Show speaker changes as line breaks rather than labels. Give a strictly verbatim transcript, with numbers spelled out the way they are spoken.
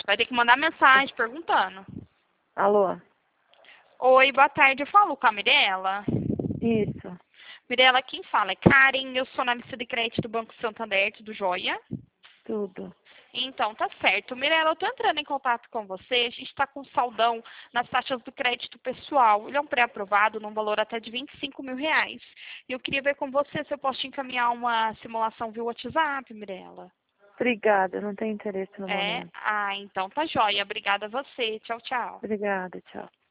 Vai ter que mandar mensagem perguntando.
Alô?
Oi, boa tarde. Eu falo com a Mirella.
Isso.
Mirella, quem fala é Karen. Eu sou analista de crédito do Banco Santander, tudo jóia?
Tudo.
Então, tá certo. Mirella, eu tô entrando em contato com você. A gente está com saldão nas taxas do crédito pessoal. Ele é um pré-aprovado num valor até de vinte e cinco mil reais. E eu queria ver com você se eu posso te encaminhar uma simulação via WhatsApp, Mirella.
Obrigada, não tenho interesse no
É?
momento.
Ah, então tá jóia. Obrigada a você. Tchau, tchau.
Obrigada, tchau.